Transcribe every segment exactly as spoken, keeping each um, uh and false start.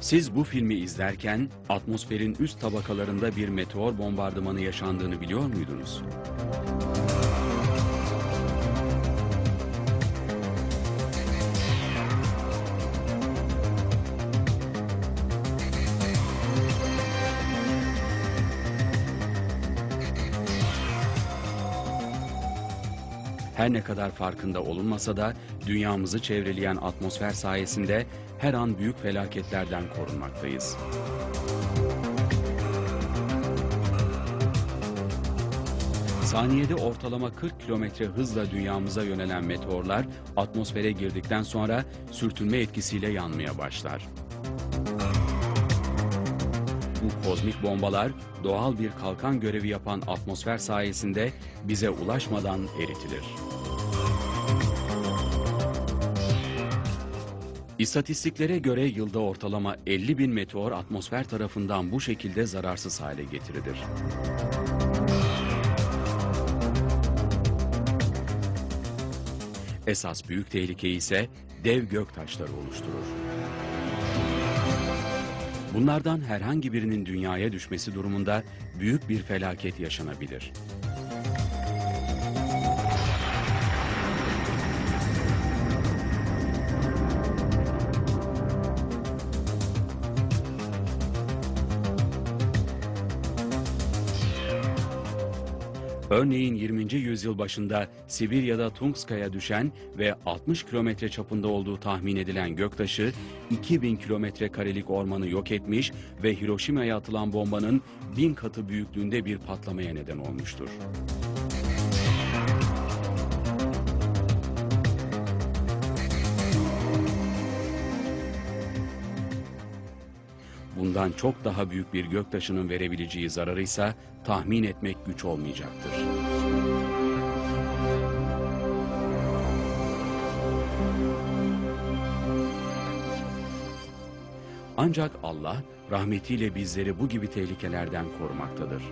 Siz bu filmi izlerken atmosferin üst tabakalarında bir meteor bombardımanı yaşandığını biliyor muydunuz? Her ne kadar farkında olunmasa da dünyamızı çevreleyen atmosfer sayesinde her an büyük felaketlerden korunmaktayız. Saniyede ortalama kırk kilometre hızla dünyamıza yönelen meteorlar atmosfere girdikten sonra sürtünme etkisiyle yanmaya başlar. Bu kozmik bombalar doğal bir kalkan görevi yapan atmosfer sayesinde bize ulaşmadan eritilir. İstatistiklere göre yılda ortalama elli bin meteor atmosfer tarafından bu şekilde zararsız hale getirilir. Esas büyük tehlikeyi ise dev göktaşları oluşturur. Bunlardan herhangi birinin dünyaya düşmesi durumunda büyük bir felaket yaşanabilir. Örneğin yirminci yüzyıl başında Sibirya'da Tungska'ya düşen ve altmış kilometre çapında olduğu tahmin edilen göktaşı iki bin kilometre karelik ormanı yok etmiş ve Hiroşima'ya atılan bombanın bin katı büyüklüğünde bir patlamaya neden olmuştur. Bundan çok daha büyük bir göktaşının verebileceği zararı ise tahmin etmek güç olmayacaktır. Ancak Allah rahmetiyle bizleri bu gibi tehlikelerden korumaktadır.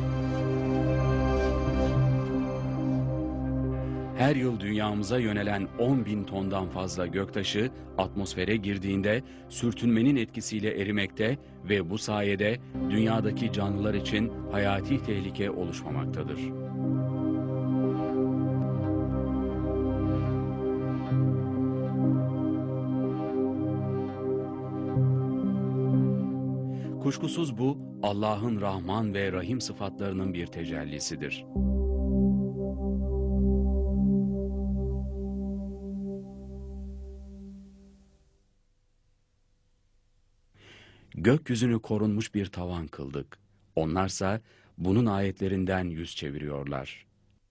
Her yıl dünyamıza yönelen on bin tondan fazla göktaşı atmosfere girdiğinde sürtünmenin etkisiyle erimekte ve bu sayede dünyadaki canlılar için hayati tehlike oluşmamaktadır. Kuşkusuz bu Allah'ın Rahman ve Rahim sıfatlarının bir tecellisidir. Gökyüzünü korunmuş bir tavan kıldık. Onlarsa bunun ayetlerinden yüz çeviriyorlar.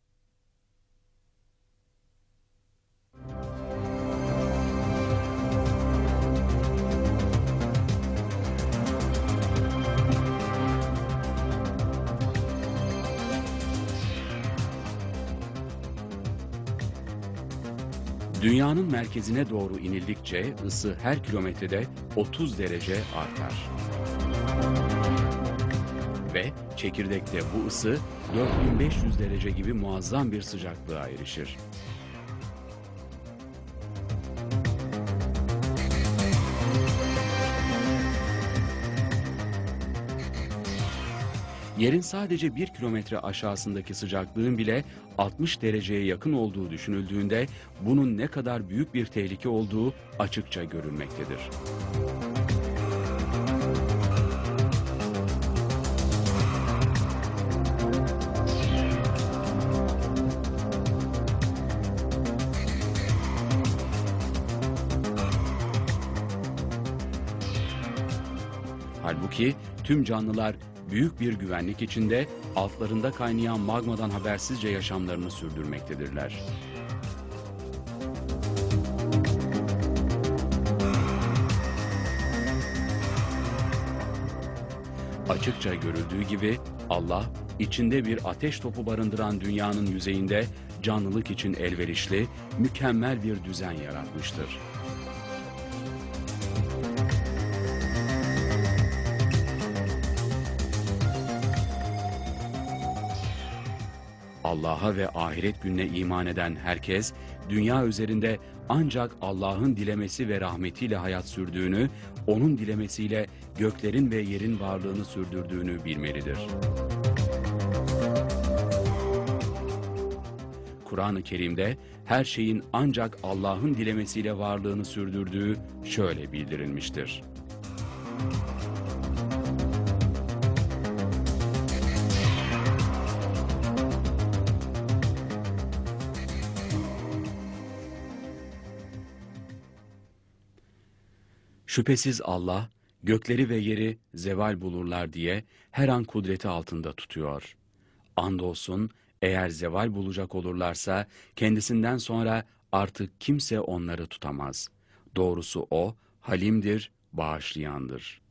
Dünyanın merkezine doğru inildikçe ısı her kilometrede otuz derece artar. Ve çekirdekte bu ısı dört bin beş yüz derece gibi muazzam bir sıcaklığa erişir. Yerin sadece bir kilometre aşağısındaki sıcaklığın bile altmış dereceye yakın olduğu düşünüldüğünde bunun ne kadar büyük bir tehlike olduğu açıkça görülmektedir. Halbuki tüm canlılar büyük bir güvenlik içinde altlarında kaynayan magmadan habersizce yaşamlarını sürdürmektedirler. Açıkça görüldüğü gibi Allah içinde bir ateş topu barındıran dünyanın yüzeyinde canlılık için elverişli, mükemmel bir düzen yaratmıştır. Allah'a ve ahiret gününe iman eden herkes, dünya üzerinde ancak Allah'ın dilemesi ve rahmetiyle hayat sürdüğünü, onun dilemesiyle göklerin ve yerin varlığını sürdürdüğünü bilmelidir. Kur'an-ı Kerim'de her şeyin ancak Allah'ın dilemesiyle varlığını sürdürdüğü şöyle bildirilmiştir. Şüphesiz Allah, gökleri ve yeri zeval bulurlar diye her an kudreti altında tutuyor. Andolsun eğer zeval bulacak olurlarsa kendisinden sonra artık kimse onları tutamaz. Doğrusu o, halimdir, bağışlayandır.